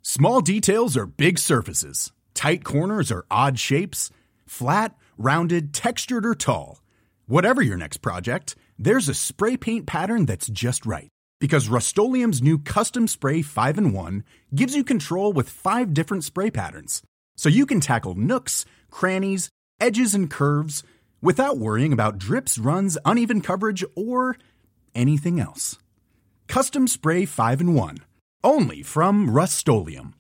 Small details are big surfaces. Tight corners are odd shapes. Flat, rounded, textured, or tall. Whatever your next project, there's a spray paint pattern that's just right. Because Rust-Oleum's new Custom Spray 5-in-1 gives you control with 5 different spray patterns. So you can tackle nooks, crannies, edges, and curves without worrying about drips, runs, uneven coverage, or anything else. Custom Spray 5-in-1. Only from Rust-Oleum.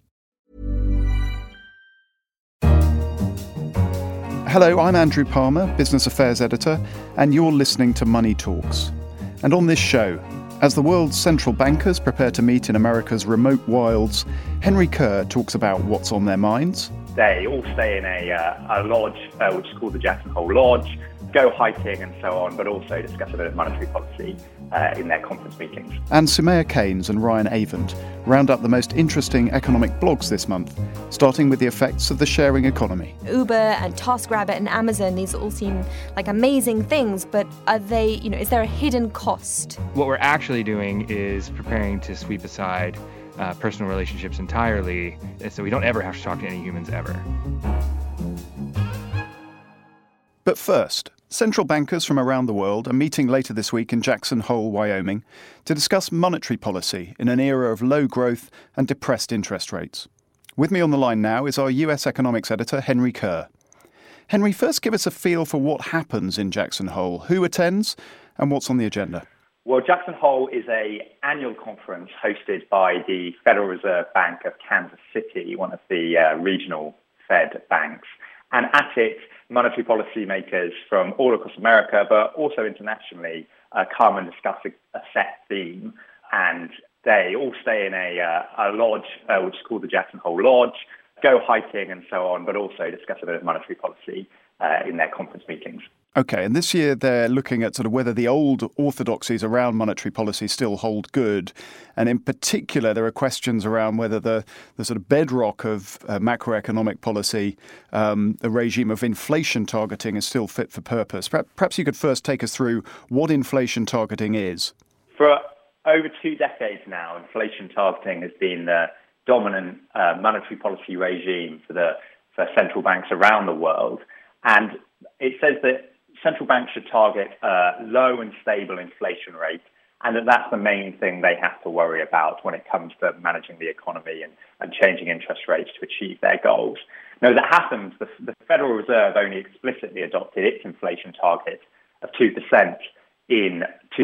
Hello, I'm Andrew Palmer, Business Affairs Editor, and you're listening to Money Talks. And on this show, as the world's central bankers prepare to meet in America's remote wilds, Henry Kerr talks about what's on their minds. They all stay in a lodge, which is called the Jackson Hole Lodge, go hiking and so on, but also discuss a bit of monetary policy in their conference meetings. And Sumaya Keynes and Ryan Avent round up the most interesting economic blogs this month, starting with the effects of the sharing economy. Uber and TaskRabbit and Amazon, these all seem like amazing things, but are they, is there a hidden cost? What we're actually doing is preparing to sweep aside personal relationships entirely, so we don't ever have to talk to any humans ever. But first, central bankers from around the world are meeting later this week in Jackson Hole, Wyoming, to discuss monetary policy in an era of low growth and depressed interest rates. With me on the line now is our US economics editor, Henry Kerr. Henry, first give us a feel for what happens in Jackson Hole, who attends, and what's on the agenda. Well, Jackson Hole is an annual conference hosted by the Federal Reserve Bank of Kansas City, one of the regional Fed banks. And at it, monetary policy makers from all across America, but also internationally, come and discuss a set theme. And they all stay in a lodge, which is called the Jackson Hole Lodge, go hiking and so on, but also discuss a bit of monetary policy in their conference meetings. OK, and this year they're looking at sort of whether the old orthodoxies around monetary policy still hold good. And in particular, there are questions around whether the sort of bedrock of macroeconomic policy, the regime of inflation targeting, is still fit for purpose. Perhaps you could first take us through what inflation targeting is. For over 2 decades now, inflation targeting has been the dominant monetary policy regime for central banks around the world. And it says that central banks should target a low and stable inflation rate, and that's the main thing they have to worry about when it comes to managing the economy and changing interest rates to achieve their goals. Now, as it happens, the Federal Reserve only explicitly adopted its inflation target of 2% in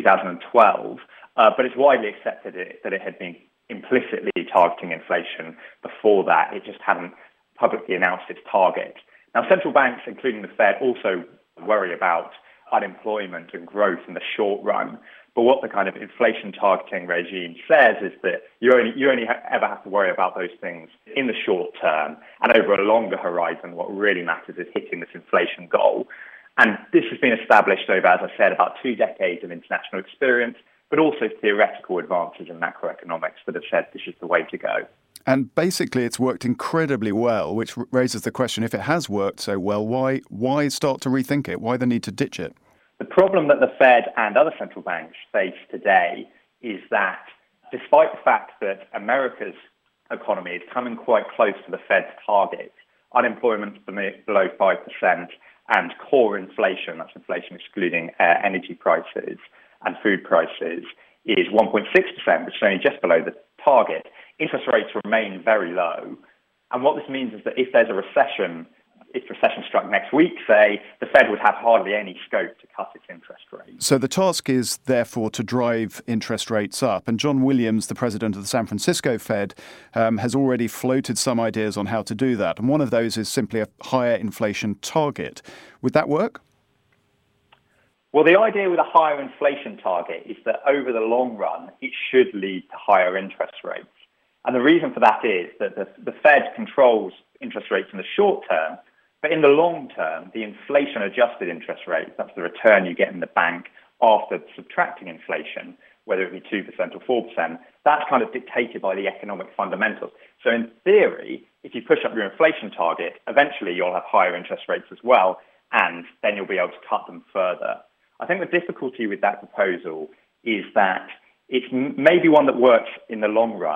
2012, but it's widely accepted that it had been implicitly targeting inflation before that. It just hadn't publicly announced its target. Now, central banks, including the Fed, also worry about unemployment and growth in the short run. But what the kind of inflation targeting regime says is that you only ever have to worry about those things in the short term, and over a longer horizon, what really matters is hitting this inflation goal. And this has been established over, as I said, about 2 decades of international experience, but also theoretical advances in macroeconomics that have said this is the way to go. And basically, it's worked incredibly well, which raises the question, if it has worked so well, why start to rethink it? Why the need to ditch it? The problem that the Fed and other central banks face today is that despite the fact that America's economy is coming quite close to the Fed's target, unemployment's below 5%, and core inflation, that's inflation excluding energy prices and food prices, is 1.6%, which is only just below the target. Interest rates remain very low. And what this means is that if there's a recession, if recession struck next week, say, the Fed would have hardly any scope to cut its interest rate. So the task is, therefore, to drive interest rates up. And John Williams, the president of the San Francisco Fed, has already floated some ideas on how to do that. And one of those is simply a higher inflation target. Would that work? Well, the idea with a higher inflation target is that over the long run, it should lead to higher interest rates. And the reason for that is that the Fed controls interest rates in the short term, but in the long term, the inflation-adjusted interest rate, that's the return you get in the bank after subtracting inflation, whether it be 2% or 4%, that's kind of dictated by the economic fundamentals. So in theory, if you push up your inflation target, eventually you'll have higher interest rates as well, and then you'll be able to cut them further. I think the difficulty with that proposal is that it's maybe one that works in the long run,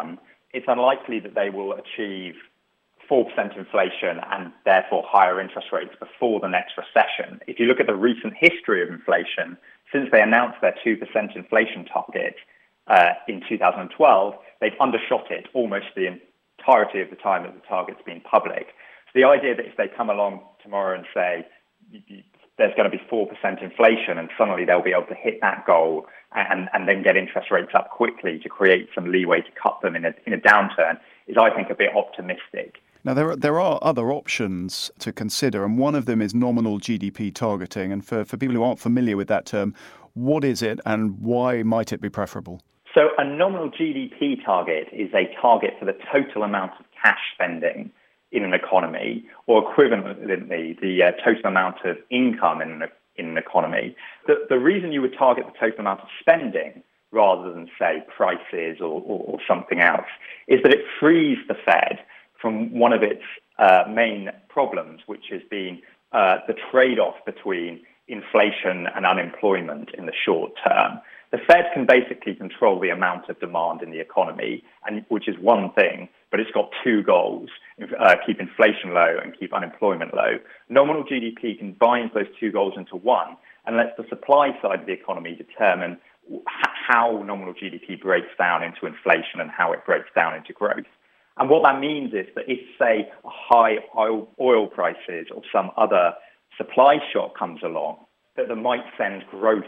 it's unlikely that they will achieve 4% inflation and therefore higher interest rates before the next recession. If you look at the recent history of inflation, since they announced their 2% inflation target in 2012, they've undershot it almost the entirety of the time that the target's been public. So the idea that if they come along tomorrow and say there's going to be 4% inflation and suddenly they'll be able to hit that goal and then get interest rates up quickly to create some leeway to cut them in a downturn is, I think, a bit optimistic. Now, there are other options to consider, and one of them is nominal GDP targeting. And for people who aren't familiar with that term, what is it and why might it be preferable? So a nominal GDP target is a target for the total amount of cash spending in an economy, or equivalently, the total amount of income in an economy. The reason you would target the total amount of spending rather than, say, prices or something else is that it frees the Fed from one of its main problems, which has been the trade-off between inflation and unemployment in the short term. The Fed can basically control the amount of demand in the economy, and which is one thing, but it's got two goals: keep inflation low and keep unemployment low. Nominal GDP combines those two goals into one and lets the supply side of the economy determine how nominal GDP breaks down into inflation and how it breaks down into growth. And what that means is that if, say, high oil prices or some other supply shock comes along that might send growth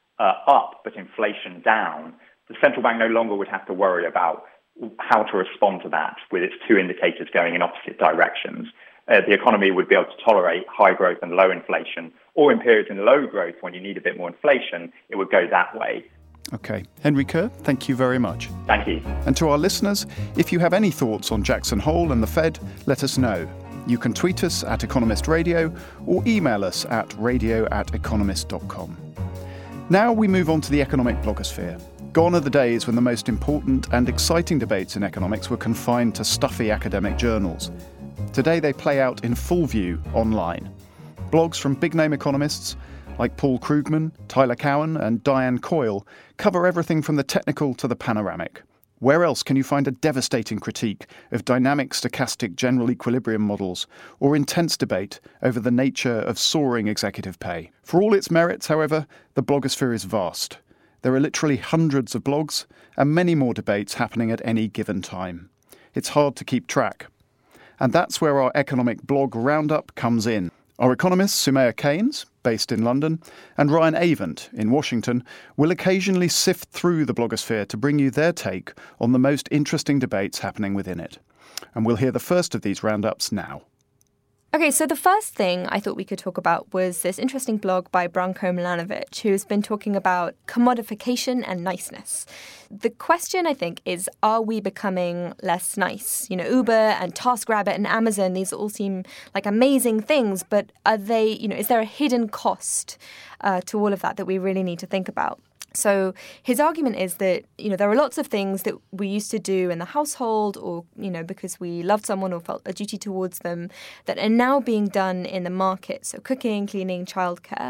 up but inflation down, the central bank no longer would have to worry about how to respond to that with its two indicators going in opposite directions. The economy would be able to tolerate high growth and low inflation, or in periods in low growth when you need a bit more inflation, it would go that way. OK. Henry Kerr, thank you very much. Thank you. And to our listeners, if you have any thoughts on Jackson Hole and the Fed, let us know. You can tweet us at Economist Radio or email us at radio@economist.com. Now we move on to the economic blogosphere. Gone are the days when the most important and exciting debates in economics were confined to stuffy academic journals. Today they play out in full view online. Blogs from big-name economists like Paul Krugman, Tyler Cowen and Diane Coyle cover everything from the technical to the panoramic. Where else can you find a devastating critique of dynamic stochastic general equilibrium models or intense debate over the nature of soaring executive pay? For all its merits, however, the blogosphere is vast. There are literally hundreds of blogs and many more debates happening at any given time. It's hard to keep track. And that's where our economic blog roundup comes in. Our economists, Sumaya Keynes, based in London, and Ryan Avent in Washington, will occasionally sift through the blogosphere to bring you their take on the most interesting debates happening within it. And we'll hear the first of these roundups now. Okay, so the first thing I thought we could talk about was this interesting blog by Branko Milanovic, who's been talking about commodification and niceness. The question, I think, is, are we becoming less nice? You know, Uber and TaskRabbit and Amazon, these all seem like amazing things, but are they, is there a hidden cost to all of that we really need to think about? So his argument is that, there are lots of things that we used to do in the household or, because we loved someone or felt a duty towards them that are now being done in the market. So cooking, cleaning, childcare.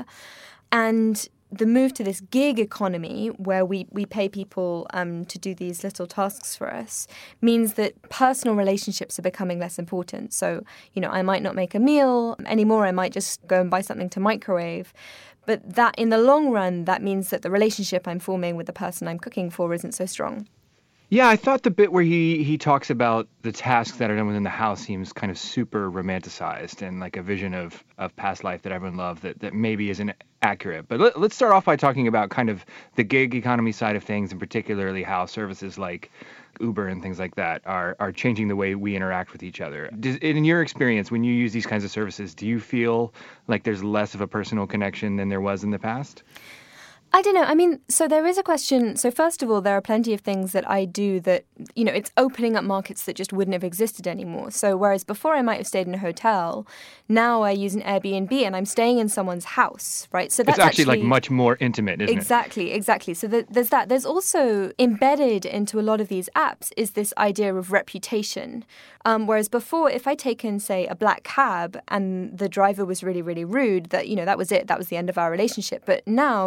And the move to this gig economy where we pay people to do these little tasks for us means that personal relationships are becoming less important. So, I might not make a meal anymore. I might just go and buy something to microwave. But that in the long run, that means that the relationship I'm forming with the person I'm cooking for isn't so strong. Yeah, I thought the bit where he talks about the tasks that are done within the house seems kind of super romanticized and like a vision of past life that everyone loved that maybe isn't accurate. But let's start off by talking about kind of the gig economy side of things, and particularly how services like Uber and things like that are changing the way we interact with each other. In your experience, when you use these kinds of services, do you feel like there's less of a personal connection than there was in the past? I don't know. So there is a question. So first of all, there are plenty of things that I do that, it's opening up markets that just wouldn't have existed anymore. So whereas before I might have stayed in a hotel, now I use an Airbnb and I'm staying in someone's house, right? So that's it's actually like much more intimate, isn't it? Exactly. So there's that. There's also embedded into a lot of these apps is this idea of reputation. Whereas before, if I'd taken, say, a black cab and the driver was really, really rude, that was it. That was the end of our relationship. But now, in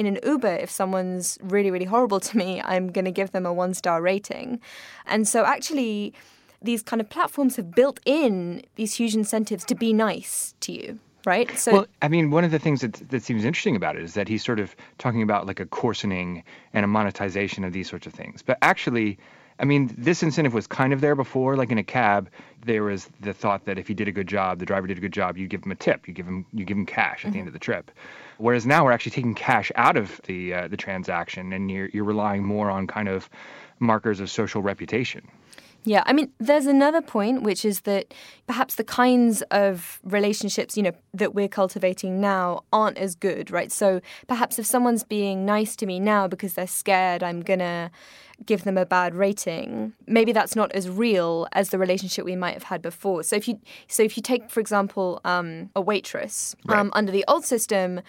an Uber, if someone's really, really horrible to me, I'm going to give them a 1-star rating. And so actually, these kind of platforms have built in these huge incentives to be nice to you. Right. So, well, I mean, one of the things that seems interesting about it is that he's sort of talking about like a coarsening and a monetization of these sorts of things. But actually, I mean, this incentive was kind of there before. Like in a cab, there was the thought that if you did a good job, the driver did a good job, you give him a tip, you give him cash at the end of the trip. Whereas now we're actually taking cash out of the transaction, and you're relying more on kind of markers of social reputation. Yeah, I mean, there's another point, which is that perhaps the kinds of relationships, that we're cultivating now aren't as good, right? So perhaps if someone's being nice to me now because they're scared I'm going to give them a bad rating, maybe that's not as real as the relationship we might have had before. So if you take, for example, a waitress, right. Under the old system,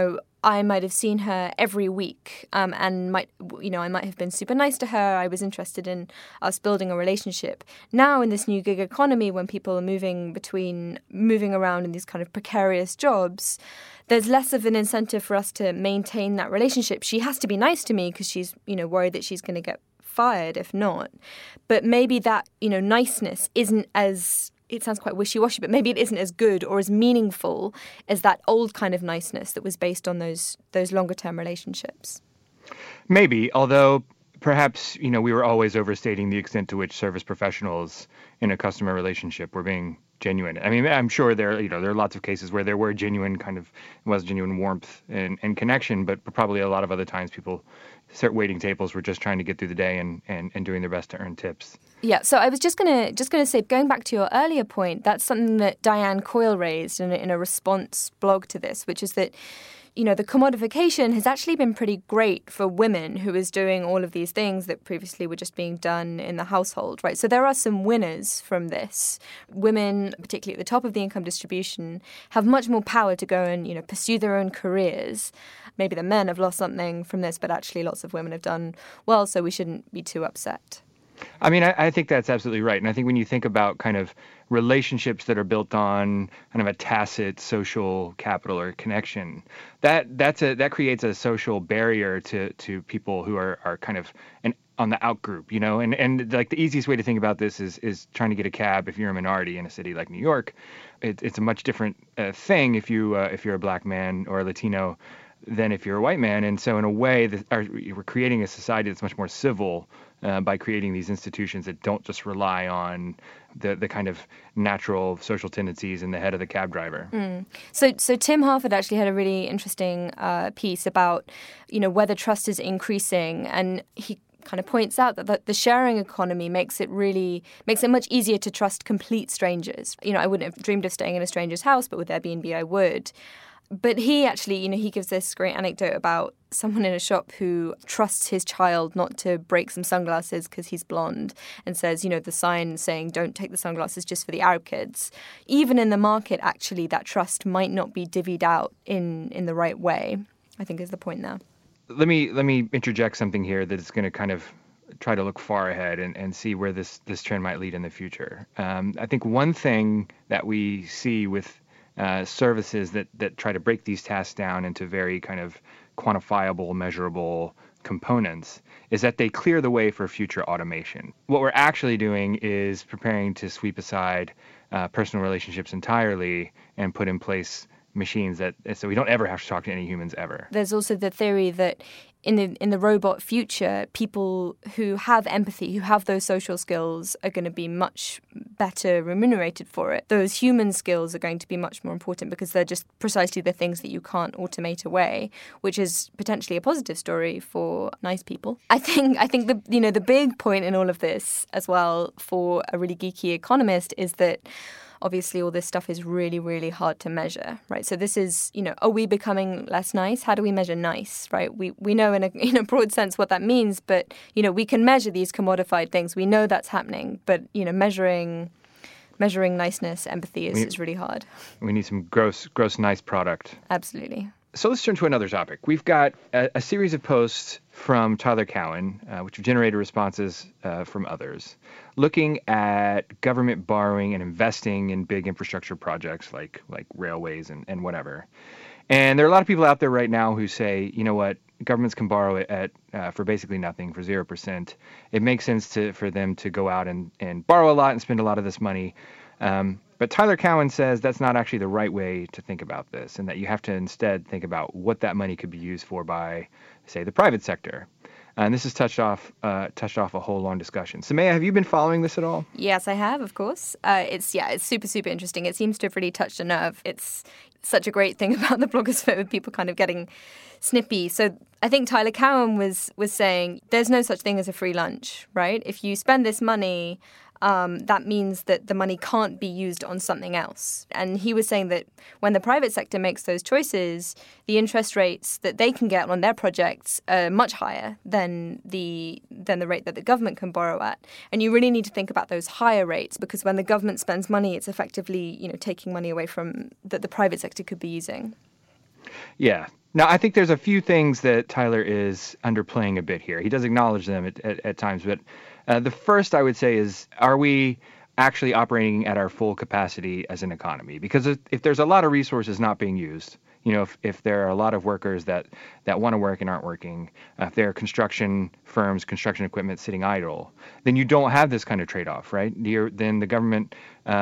I might have seen her every week, and I might have been super nice to her. I was interested in us building a relationship. Now, in this new gig economy, when people are moving around in these kind of precarious jobs, there's less of an incentive for us to maintain that relationship. She has to be nice to me because she's, worried that she's going to get fired if not. But maybe that, niceness isn't as... It sounds quite wishy-washy, but maybe it isn't as good or as meaningful as that old kind of niceness that was based on those longer-term relationships. Maybe, although perhaps, we were always overstating the extent to which service professionals in a customer relationship were being genuine. I mean, I'm sure there are lots of cases where there were genuine warmth and connection, but probably a lot of other times people start waiting tables were just trying to get through the day and doing their best to earn tips. Yeah, so I was just gonna say, going back to your earlier point, that's something that Diane Coyle raised in a response blog to this, which is that, the commodification has actually been pretty great for women who is doing all of these things that previously were just being done in the household, right? So there are some winners from this. Women, particularly at the top of the income distribution, have much more power to go and, pursue their own careers. Maybe the men have lost something from this, but actually lots of women have done well, so we shouldn't be too upset. I mean, I think that's absolutely right. And I think when you think about kind of relationships that are built on kind of a tacit social capital or connection, that creates a social barrier to people who are kind of on the out group, and like the easiest way to think about this is trying to get a cab if you're a minority in a city like New York. It's a much different thing if you're a black man or a Latino than if you're a white man. And so in a way, we're creating a society that's much more civil by creating these institutions that don't just rely on the kind of natural social tendencies in the head of the cab driver. So Tim Harford actually had a really interesting piece about, whether trust is increasing, and he kind of points out that the sharing economy makes it much easier to trust complete strangers. I wouldn't have dreamed of staying in a stranger's house, but with Airbnb I would. But he actually, he gives this great anecdote about someone in a shop who trusts his child not to break some sunglasses because he's blonde, and says, the sign saying don't take the sunglasses just for the Arab kids. Even in the market, actually, that trust might not be divvied out in the right way, I think is the point there. Let me interject something here that is going to kind of try to look far ahead and see where this trend might lead in the future. I think one thing that we see with services that try to break these tasks down into very kind of quantifiable, measurable components is that they clear the way for future automation. What we're actually doing is preparing to sweep aside personal relationships entirely and put in place machines so we don't ever have to talk to any humans ever. There's also the theory that in the robot future, people who have empathy, who have those social skills, are going to be much better remunerated for it. Those human skills are going to be much more important because they're just precisely the things that you can't automate away, which is potentially a positive story for nice people. I think the big point in all of this as well for a really geeky economist is that obviously all this stuff is really, really hard to measure, right? So this is, are we becoming less nice? How do we measure nice, right? We know in a broad sense what that means, but, we can measure these commodified things. We know that's happening, but, measuring niceness, empathy is really hard. We need some gross nice product. Absolutely. So let's turn to another topic. We've got a series of posts from Tyler Cowen, which have generated responses from others, looking at government borrowing and investing in big infrastructure projects like railways and whatever. And there are a lot of people out there right now who say, you know what, governments can borrow it at for basically nothing, for 0%. It makes sense for them to go out and borrow a lot and spend a lot of this money. But Tyler Cowen says that's not actually the right way to think about this, and that you have to instead think about what that money could be used for by, say, the private sector. And this has touched off a whole long discussion. Soumaya, have you been following this at all? Yes, I have, of course. It's super, super interesting. It seems to have really touched a nerve. It's such a great thing about the blogosphere with people kind of getting snippy. So I think Tyler Cowen was saying there's no such thing as a free lunch, right? If you spend this money, that means that the money can't be used on something else. And he was saying that when the private sector makes those choices, the interest rates that they can get on their projects are much higher than the rate that the government can borrow at. And you really need to think about those higher rates, because when the government spends money, it's effectively, taking money away from that the private sector could be using. Yeah. Now, I think there's a few things that Tyler is underplaying a bit here. He does acknowledge them at times, but the first I would say is, are we actually operating at our full capacity as an economy? Because if there's a lot of resources not being used, if there are a lot of workers that want to work and aren't working, if there are construction firms, construction equipment sitting idle, then you don't have this kind of trade-off, right? Then the government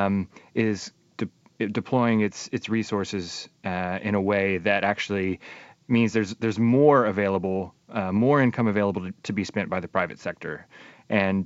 is deploying its resources in a way that actually means there's more available, more income available to be spent by the private sector. And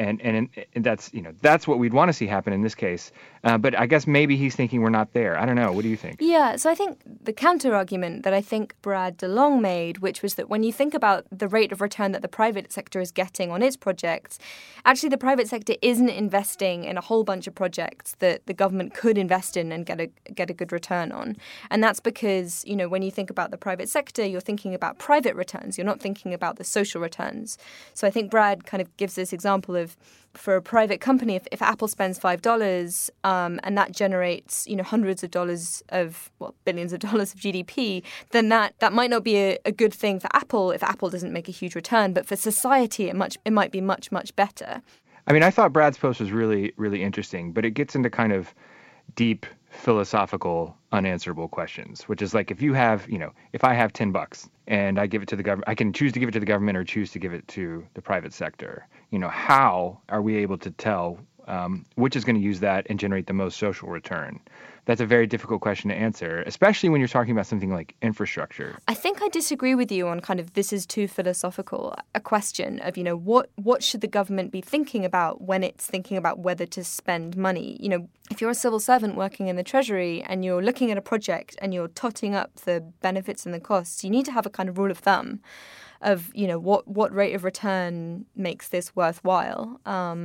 that's what we'd want to see happen in this case. But I guess maybe he's thinking we're not there. I don't know. What do you think? Yeah, so I think the counter argument that I think Brad DeLong made, which was that when you think about the rate of return that the private sector is getting on its projects, actually the private sector isn't investing in a whole bunch of projects that the government could invest in and get a good return on. And that's because, when you think about the private sector, you're thinking about private returns. You're not thinking about the social returns. So I think Brad kind of gives this example of, for a private company, if Apple spends $5 and that generates hundreds of dollars of billions of dollars of GDP, then that might not be a good thing for Apple if Apple doesn't make a huge return. But for society, it might be much, much better. I mean, I thought Brad's post was really, really interesting, but it gets into kind of deep philosophical unanswerable questions, which is like, if I have $10 and I give it to the government, I can choose to give it to the government or choose to give it to the private sector. How are we able to tell which is going to use that and generate the most social return? That's a very difficult question to answer, especially when you're talking about something like infrastructure. I think I disagree with you on kind of this is too philosophical a question of, what should the government be thinking about when it's thinking about whether to spend money? If you're a civil servant working in the Treasury and you're looking at a project and you're totting up the benefits and the costs, you need to have a kind of rule of thumb of, what rate of return makes this worthwhile.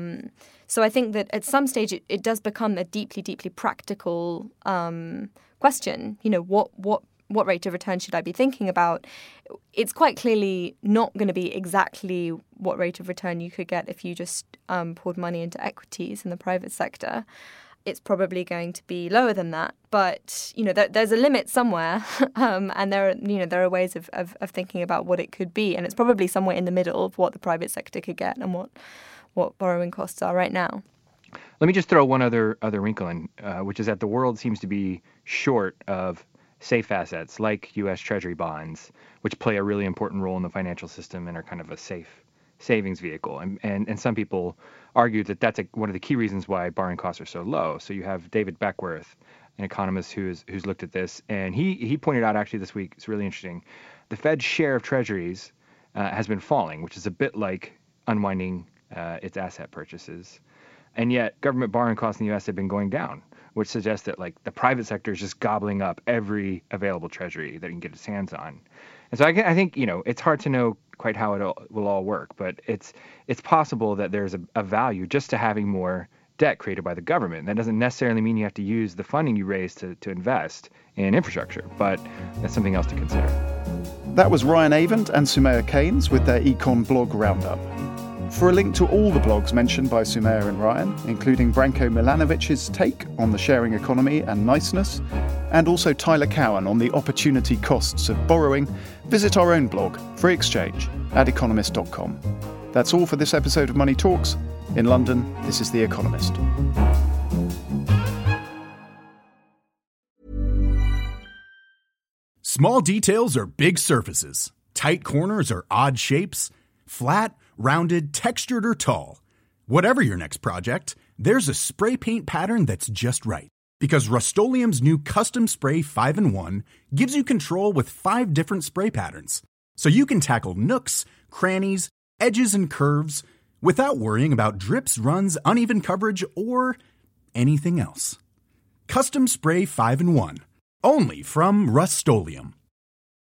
So I think that at some stage it does become a deeply, deeply practical question. What rate of return should I be thinking about? It's quite clearly not going to be exactly what rate of return you could get if you just poured money into equities in the private sector. It's probably going to be lower than that. But, there's a limit somewhere. And there are ways of thinking about what it could be. And it's probably somewhere in the middle of what the private sector could get and what borrowing costs are right now. Let me just throw one other wrinkle in, which is that the world seems to be short of safe assets like U.S. Treasury bonds, which play a really important role in the financial system and are kind of a safe savings vehicle. And some people argue that that's one of the key reasons why borrowing costs are so low. So you have David Beckworth, an economist who's looked at this, and he pointed out actually this week, it's really interesting, the Fed's share of treasuries has been falling, which is a bit like unwinding its asset purchases. And yet government borrowing costs in the U.S. have been going down, which suggests that the private sector is just gobbling up every available treasury that it can get its hands on. And so I think, it's hard to know quite how it will all work, but it's possible that there's a value just to having more debt created by the government. That doesn't necessarily mean you have to use the funding you raise to invest in infrastructure, but that's something else to consider. That was Ryan Avent and Soumaya Keynes with their Econ blog roundup. For a link to all the blogs mentioned by Soumaya and Ryan, including Branko Milanovic's take on the sharing economy and niceness, and also Tyler Cowen on the opportunity costs of borrowing, visit our own blog, Free Exchange, at economist.com. That's all for this episode of Money Talks. In London, this is The Economist. Small details are big surfaces. Tight corners or odd shapes? Flat, rounded, textured, or tall? Whatever your next project, there's a spray paint pattern that's just right. Because Rust-Oleum's new Custom Spray 5-in-1 gives you control with 5 different spray patterns. So you can tackle nooks, crannies, edges, and curves without worrying about drips, runs, uneven coverage, or anything else. Custom Spray 5-in-1. Only from Rust-Oleum.